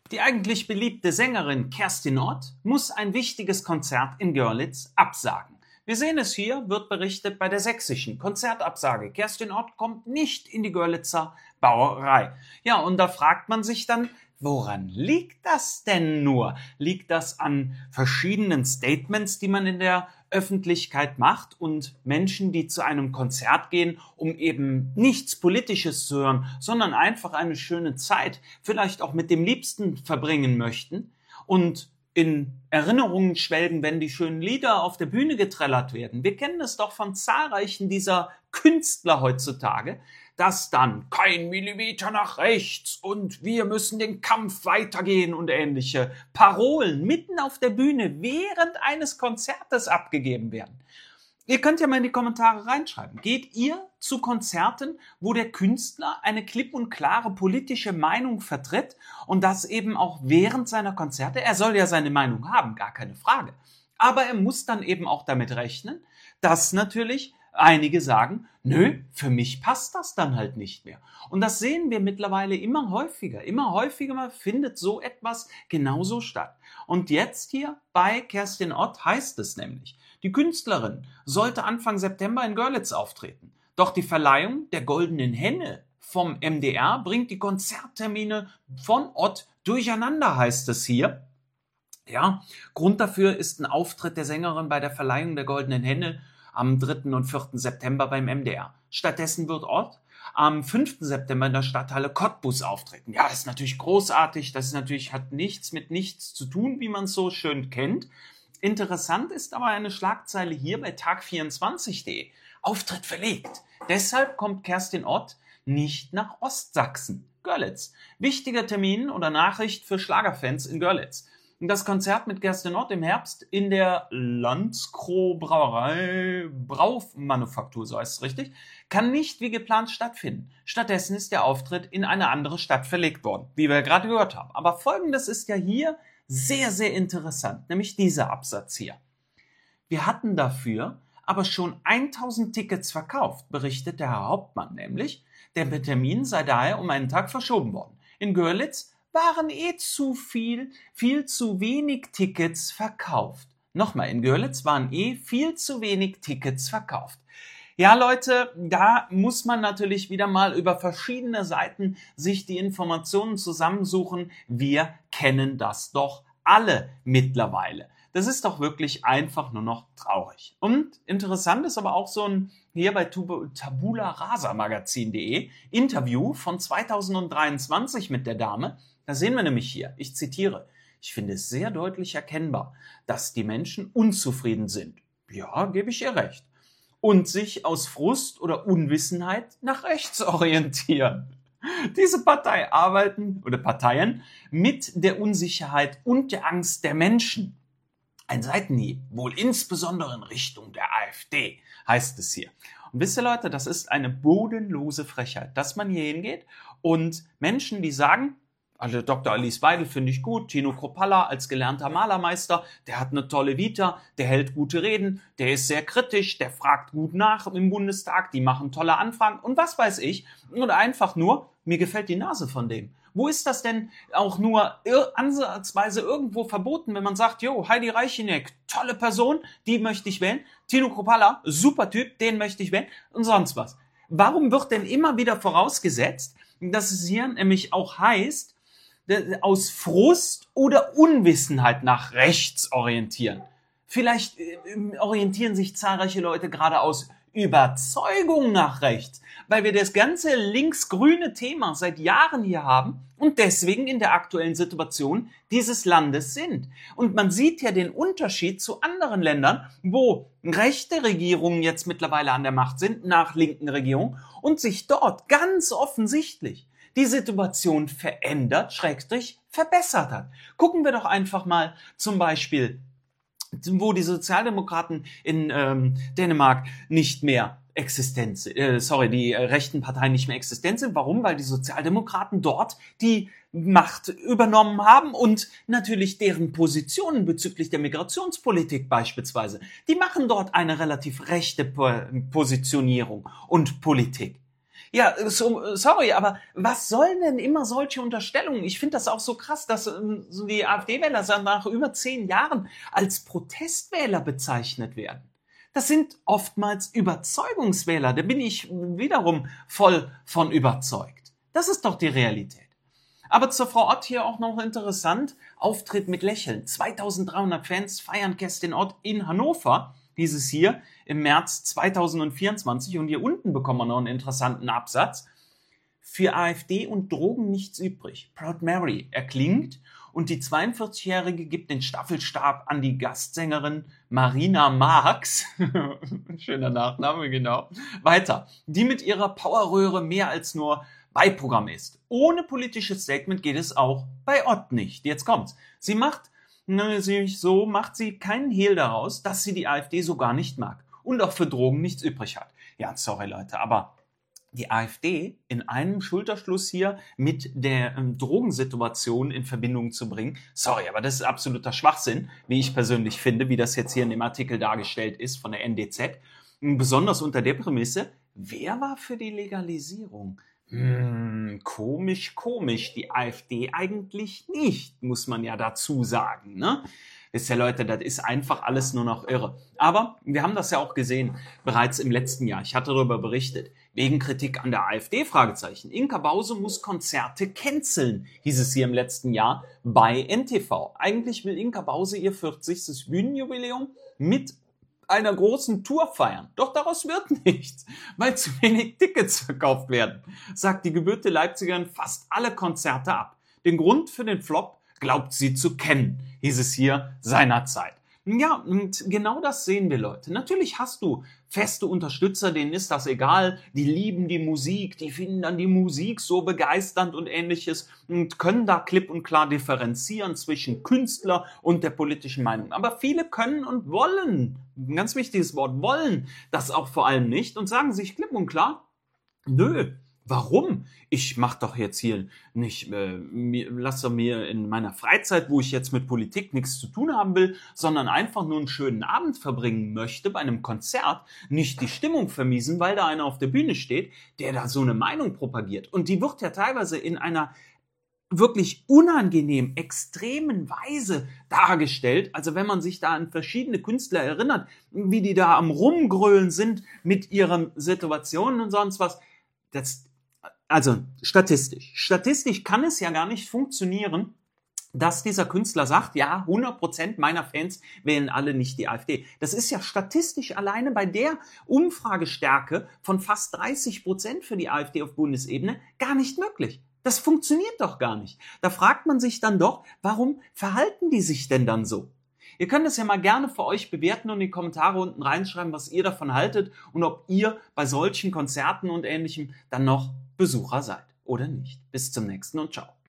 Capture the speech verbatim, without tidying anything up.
Die eigentlich beliebte Sängerin Kerstin Ott muss ein wichtiges Konzert in Görlitz absagen. Wir sehen es hier, wird berichtet bei der sächsischen Konzertabsage. Kerstin Ott kommt nicht in die Görlitzer Brauerei. Ja, und da fragt man sich dann, woran liegt das denn nur? Liegt das an verschiedenen Statements, die man in der Öffentlichkeit macht und Menschen, die zu einem Konzert gehen, um eben nichts Politisches zu hören, sondern einfach eine schöne Zeit, vielleicht auch mit dem Liebsten verbringen möchten und in Erinnerungen schwelgen, wenn die schönen Lieder auf der Bühne getrellert werden. Wir kennen es doch von zahlreichen dieser Künstler heutzutage, dass dann kein Millimeter nach rechts und wir müssen den Kampf weitergehen und ähnliche Parolen mitten auf der Bühne während eines Konzertes abgegeben werden. Ihr könnt ja mal in die Kommentare reinschreiben. Geht ihr zu Konzerten, wo der Künstler eine klipp und klare politische Meinung vertritt und das eben auch während seiner Konzerte? Er soll ja seine Meinung haben, gar keine Frage. Aber er muss dann eben auch damit rechnen, dass natürlich einige sagen, nö, für mich passt das dann halt nicht mehr. Und das sehen wir mittlerweile immer häufiger. Immer häufiger findet so etwas genauso statt. Und jetzt hier bei Kerstin Ott heißt es nämlich, die Künstlerin sollte Anfang September in Görlitz auftreten. Doch die Verleihung der Goldenen Henne vom M D R bringt die Konzerttermine von Ott durcheinander, heißt es hier. Ja, Grund dafür ist ein Auftritt der Sängerin bei der Verleihung der Goldenen Henne am dritten und vierten September beim M D R. Stattdessen wird Ott am fünften September in der Stadthalle Cottbus auftreten. Ja, das ist natürlich großartig, das ist natürlich, hat nichts mit nichts zu tun, wie man es so schön kennt. Interessant ist aber eine Schlagzeile hier bei tag vierundzwanzig punkt de. Auftritt verlegt. Deshalb kommt Kerstin Ott nicht nach Ostsachsen. Görlitz. Wichtiger Termin oder Nachricht für Schlagerfans in Görlitz. Das Konzert mit Kerstin Ott im Herbst in der Landskroh Brauerei, Braumanufaktur, so heißt es richtig, kann nicht wie geplant stattfinden. Stattdessen ist der Auftritt in eine andere Stadt verlegt worden, wie wir gerade gehört haben. Aber Folgendes ist ja hier sehr, sehr interessant, nämlich dieser Absatz hier. Wir hatten dafür aber schon tausend Tickets verkauft, berichtet der Herr Hauptmann nämlich. Der Termin sei daher um einen Tag verschoben worden. In Görlitz waren eh zu viel, viel zu wenig Tickets verkauft. Nochmal, in Görlitz waren eh viel zu wenig Tickets verkauft. Ja, Leute, da muss man natürlich wieder mal über verschiedene Seiten sich die Informationen zusammensuchen. Wir kennen das doch alle mittlerweile. Das ist doch wirklich einfach nur noch traurig. Und interessant ist aber auch so ein, hier bei Tabula Rasa Magazin punkt de, Interview von zweitausenddreiundzwanzig mit der Dame. Da sehen wir nämlich hier, ich zitiere, ich finde es sehr deutlich erkennbar, dass die Menschen unzufrieden sind. Ja, gebe ich ihr recht. Und sich aus Frust oder Unwissenheit nach rechts orientieren. Diese Partei arbeiten oder Parteien mit der Unsicherheit und der Angst der Menschen. Ein Seitenhieb, wohl insbesondere in Richtung der AfD, heißt es hier. Und wisst ihr Leute, das ist eine bodenlose Frechheit, dass man hier hingeht und Menschen, die sagen, also Doktor Alice Weidel finde ich gut, Tino Kropalla als gelernter Malermeister, der hat eine tolle Vita, der hält gute Reden, der ist sehr kritisch, der fragt gut nach im Bundestag, die machen tolle Anfragen und was weiß ich. Und einfach nur, mir gefällt die Nase von dem. Wo ist das denn auch nur ansatzweise irgendwo verboten, wenn man sagt, jo, Heidi Reicheneck, tolle Person, die möchte ich wählen, Tino Kropalla, super Typ, den möchte ich wählen und sonst was. Warum wird denn immer wieder vorausgesetzt, dass es hier nämlich auch heißt, aus Frust oder Unwissenheit nach rechts orientieren. Vielleicht äh, orientieren sich zahlreiche Leute gerade aus Überzeugung nach rechts, weil wir das ganze links-grüne Thema seit Jahren hier haben und deswegen in der aktuellen Situation dieses Landes sind. Und man sieht ja den Unterschied zu anderen Ländern, wo rechte Regierungen jetzt mittlerweile an der Macht sind, nach linken Regierungen, und sich dort ganz offensichtlich die Situation verändert, Schrägstrich verbessert hat. Gucken wir doch einfach mal zum Beispiel, wo die Sozialdemokraten in ähm, Dänemark nicht mehr existent sind, äh, sorry, die äh, rechten Parteien nicht mehr existent sind. Warum? Weil die Sozialdemokraten dort die Macht übernommen haben und natürlich deren Positionen bezüglich der Migrationspolitik beispielsweise, die machen dort eine relativ rechte po- Positionierung und Politik. Ja, so, sorry, aber was sollen denn immer solche Unterstellungen? Ich finde das auch so krass, dass ähm, so die AfD-Wähler nach über zehn Jahren als Protestwähler bezeichnet werden. Das sind oftmals Überzeugungswähler, da bin ich wiederum voll von überzeugt. Das ist doch die Realität. Aber zur Frau Ott hier auch noch interessant, Auftritt mit Lächeln. zweitausenddreihundert Fans feiern Kerstin Ott in Hannover, hieß es hier im März zweitausendvierundzwanzig. Und hier unten bekommen wir noch einen interessanten Absatz. Für AfD und Drogen nichts übrig. Proud Mary erklingt und die zweiundvierzigjährige gibt den Staffelstab an die Gastsängerin Marina Marx. Schöner Nachname, genau. Weiter. Die mit ihrer Powerröhre mehr als nur Beiprogramm ist. Ohne politisches Statement geht es auch bei Ott nicht. Jetzt kommt's. Sie macht, ne, so macht sie keinen Hehl daraus, dass sie die AfD so gar nicht mag und auch für Drogen nichts übrig hat. Ja, sorry Leute, aber die AfD in einem Schulterschluss hier mit der ähm, Drogensituation in Verbindung zu bringen, sorry, aber das ist absoluter Schwachsinn, wie ich persönlich finde, wie das jetzt hier in dem Artikel dargestellt ist von der N D Z. Besonders unter der Prämisse, wer war für die Legalisierung? Hm, komisch, komisch. Die AfD eigentlich nicht, muss man ja dazu sagen, ne? Wisst ihr Leute, das ist einfach alles nur noch irre. Aber wir haben das ja auch gesehen, bereits im letzten Jahr. Ich hatte darüber berichtet. Wegen Kritik an der AfD, Fragezeichen. Inka Bause muss Konzerte canceln, hieß es hier im letzten Jahr bei N T V. Eigentlich will Inka Bause ihr vierzigstes Bühnenjubiläum mit einer großen Tour feiern. Doch daraus wird nichts, weil zu wenig Tickets verkauft werden, sagt die gebürtige Leipzigerin fast alle Konzerte ab. Den Grund für den Flop glaubt sie zu kennen, hieß es hier seinerzeit. Ja, und genau das sehen wir, Leute. Natürlich hast du feste Unterstützer, denen ist das egal, die lieben die Musik, die finden dann die Musik so begeisternd und ähnliches und können da klipp und klar differenzieren zwischen Künstler und der politischen Meinung. Aber viele können und wollen, ein ganz wichtiges Wort, wollen das auch vor allem nicht und sagen sich klipp und klar, nö. Warum? Ich mache doch jetzt hier nicht, äh, mir, lasse mir in meiner Freizeit, wo ich jetzt mit Politik nichts zu tun haben will, sondern einfach nur einen schönen Abend verbringen möchte bei einem Konzert, nicht die Stimmung vermiesen, weil da einer auf der Bühne steht, der da so eine Meinung propagiert. Und die wird ja teilweise in einer wirklich unangenehm, extremen Weise dargestellt. Also wenn man sich da an verschiedene Künstler erinnert, wie die da am Rumgrölen sind mit ihren Situationen und sonst was, das Also statistisch. Statistisch kann es ja gar nicht funktionieren, dass dieser Künstler sagt, ja, hundert Prozent meiner Fans wählen alle nicht die AfD. Das ist ja statistisch alleine bei der Umfragestärke von fast dreißig Prozent für die AfD auf Bundesebene gar nicht möglich. Das funktioniert doch gar nicht. Da fragt man sich dann doch, warum verhalten die sich denn dann so? Ihr könnt es ja mal gerne für euch bewerten und in die Kommentare unten reinschreiben, was ihr davon haltet und ob ihr bei solchen Konzerten und Ähnlichem dann noch Besucher seid oder nicht. Bis zum nächsten und ciao.